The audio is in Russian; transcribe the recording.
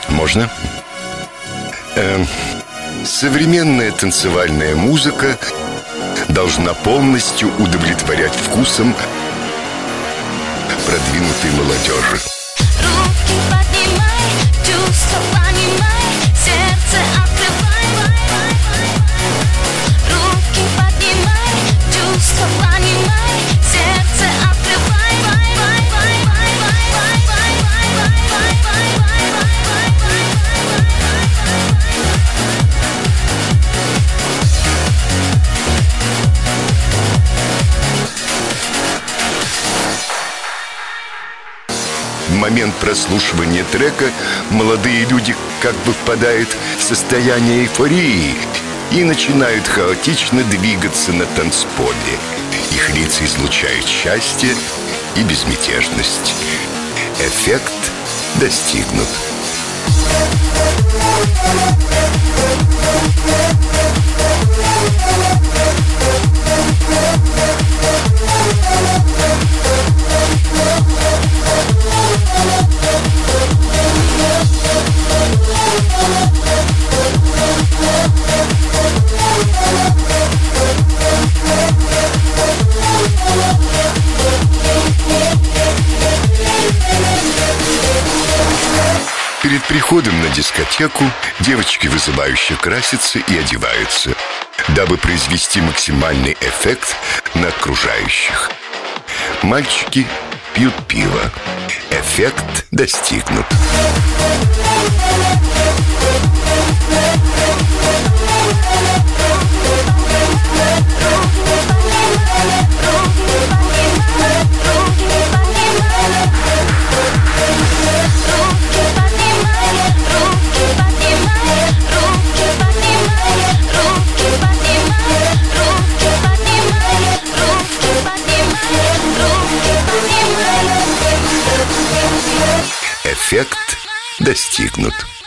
Можно? Современная танцевальная музыка должна полностью удовлетворять вкусам продвинутой молодежи. Руки поднимай, чувства понимай, сердце открывай. Руки поднимай, чувства понимай, сердце открывай. В момент прослушивания трека молодые люди как бы впадают в состояние эйфории и начинают хаотично двигаться на танцполе. Их лица излучают счастье и безмятежность. Эффект достигнут. Перед приходом на дискотеку девочки вызывающе красятся и одеваются, дабы произвести максимальный эффект на окружающих. Мальчики пьют пиво. Эффект достигнут. Эффект достигнут.